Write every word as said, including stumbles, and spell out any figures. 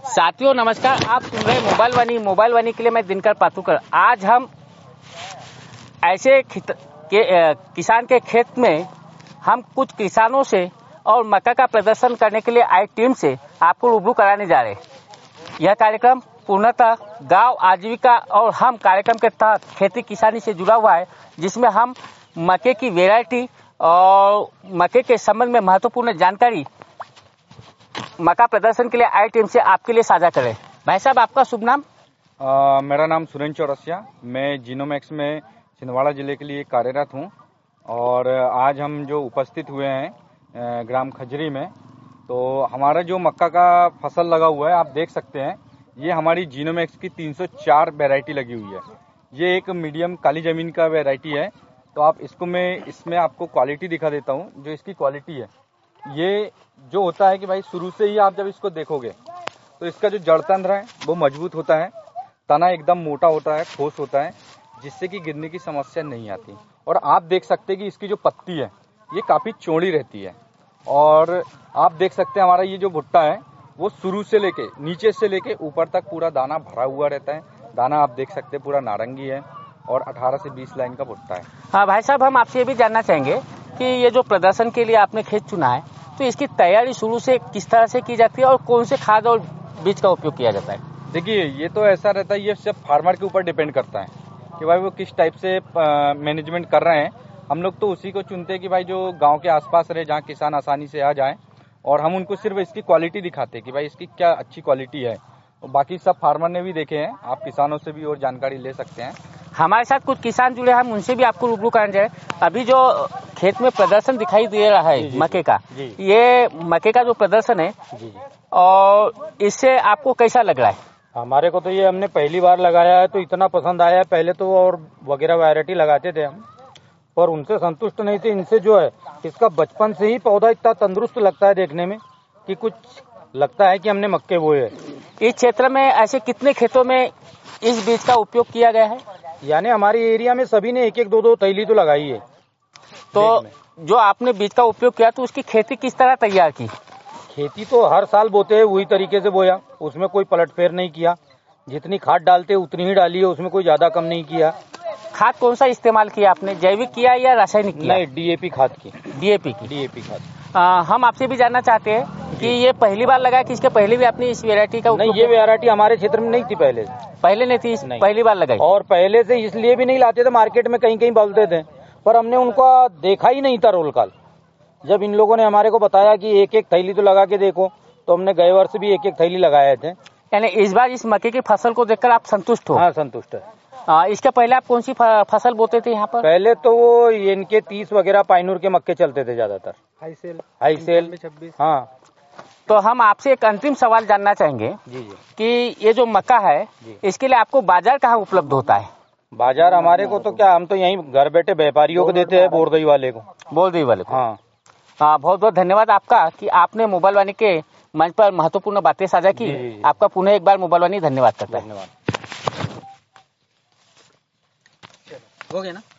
साथियों नमस्कार, आप सुन रहे मोबाइल वानी मोबाइल वानी के लिए मैं दिनकर पातुकर। आज हम ऐसे के, किसान के खेत में हम कुछ किसानों से और मक्का का प्रदर्शन करने के लिए आई टीम से आपको रूबरू कराने जा रहे हैं। यह कार्यक्रम पूर्णतः गांव आजीविका और हम कार्यक्रम के तहत खेती किसानी से जुड़ा हुआ है, जिसमें हम मक्के की वैरायटी और मक्के के संबंध में महत्वपूर्ण जानकारी मक्का प्रदर्शन के लिए आई टीम से आपके लिए साझा करें। भाई साहब, आपका शुभ नाम? आ, मेरा नाम सुरेंद्र चौरसिया, मैं जीनोमैक्स में छिंदवाड़ा जिले के लिए कार्यरत हूं। और आज हम जो उपस्थित हुए हैं ग्राम खजरी में, तो हमारा जो मक्का का फसल लगा हुआ है, आप देख सकते हैं ये हमारी जीनोमैक्स की तीन सौ चार वैरायटी लगी हुई है। ये एक मीडियम काली जमीन का वैरायटी है। तो आप इसको मैं इसमें आपको क्वालिटी दिखा देता हूं। जो इसकी क्वालिटी है, ये जो होता है कि भाई शुरू से ही आप जब इसको देखोगे तो इसका जो जड़ तंत्र है वो मजबूत होता है, तना एकदम मोटा होता है, ठोस होता है, जिससे कि गिरने की समस्या नहीं आती। और आप देख सकते हैं कि इसकी जो पत्ती है ये काफी चौड़ी रहती है। और आप देख सकते हैं हमारा ये जो भुट्टा है वो शुरू से लेके नीचे से लेके ऊपर तक पूरा दाना भरा हुआ रहता है। दाना आप देख सकते हैं पूरा नारंगी है और अठारह से बीस लाइन का भुट्टा है। हाँ भाई साहब, हम आपसे ये भी जानना चाहेंगे कि ये जो प्रदर्शन के लिए आपने खेत चुना है, तो इसकी तैयारी शुरू से किस तरह से की जाती है और कौन से खाद और बीज का उपयोग किया जाता है? देखिए, ये तो ऐसा रहता है, ये सब फार्मर के ऊपर डिपेंड करता है कि भाई वो किस टाइप से मैनेजमेंट कर रहे हैं। हम लोग तो उसी को चुनते हैं कि भाई जो गांव के आसपास रहे, जहाँ किसान आसानी से आ जाए, और हम उनको सिर्फ इसकी क्वालिटी दिखाते हैं कि भाई इसकी क्या अच्छी क्वालिटी है। और बाकी सब फार्मर ने भी देखे हैं, आप किसानों से भी और जानकारी ले सकते हैं। हमारे साथ कुछ किसान जुड़े हैं, हम उनसे भी आपको रूबरू कराने जाए। अभी जो खेत में प्रदर्शन दिखाई दे रहा है मक्के का, ये मक्के का जो प्रदर्शन है, जी जी, और इससे आपको कैसा लग रहा है? हमारे को तो ये हमने पहली बार लगाया है तो इतना पसंद आया है। पहले तो और वगैरह वैरायटी लगाते थे हम, पर उनसे संतुष्ट नहीं थे। इनसे जो है इसका बचपन से ही पौधा इतना तंदुरुस्त लगता है देखने में कि कुछ लगता है कि हमने मक्के बोए है। इस क्षेत्र में ऐसे कितने खेतों में इस बीज का उपयोग किया गया है? यानी हमारे एरिया में सभी ने एक एक दो दो थैली तो लगाई है। तो जो आपने बीज का उपयोग किया तो उसकी खेती किस तरह तैयार की? खेती तो हर साल बोते हैं वही तरीके से बोया, उसमें कोई पलटफेर नहीं किया। जितनी खाद डालते उतनी ही डाली है, उसमें कोई ज्यादा कम नहीं किया। खाद कौन सा इस्तेमाल किया आपने, जैविक किया या रासायनिक किया? नहीं, डीएपी खाद की। डीएपी की डीएपी खाद। आ, हम आपसे भी जानना चाहते हैं कि ये पहली बार लगा कि इसके पहले भी आपने इस वैरायटी का नहीं, ये वैरायटी हमारे क्षेत्र में नहीं थी पहले से। पहले नहीं थी, नहीं। पहली बार लगाई। और पहले से इसलिए भी नहीं लाते थे, मार्केट में कहीं कहीं बोलते थे, पर हमने उनका देखा ही नहीं था रोल कॉल। जब इन लोगों ने हमारे को बताया कि एक एक थैली तो लगा के देखो, तो हमने गए वर्ष भी एक एक थैली लगाए थे। यानी इस बार इस मक्के की फसल को देखकर आप संतुष्ट हो? हाँ, संतुष्ट है। आ, इसके पहले आप कौन सी फसल बोते थे यहाँ पर? पहले तो वो इनके तीस वगैरह पाइनूर के मक्के चलते थे ज्यादातर, हाई सेल हाई सेल छब्बीस। हाँ, तो हम आपसे एक अंतिम सवाल जानना चाहेंगे जी जी कि ये जो मक्का है, इसके लिए आपको बाजार कहाँ उपलब्ध होता है? बाजार हमारे को तो क्या, हम तो यहीं घर बैठे व्यापारियों को देते हैं, बोरदई वाले को। बोरदई वाले को? हाँ। हाँ, बहुत बहुत धन्यवाद आपका कि आपने मोबाइल वानी के मंच पर महत्वपूर्ण बातें साझा की। आपका पुनः एक बार मोबाइल वानी धन्यवाद करता है। धन्यवाद। हो गया ना?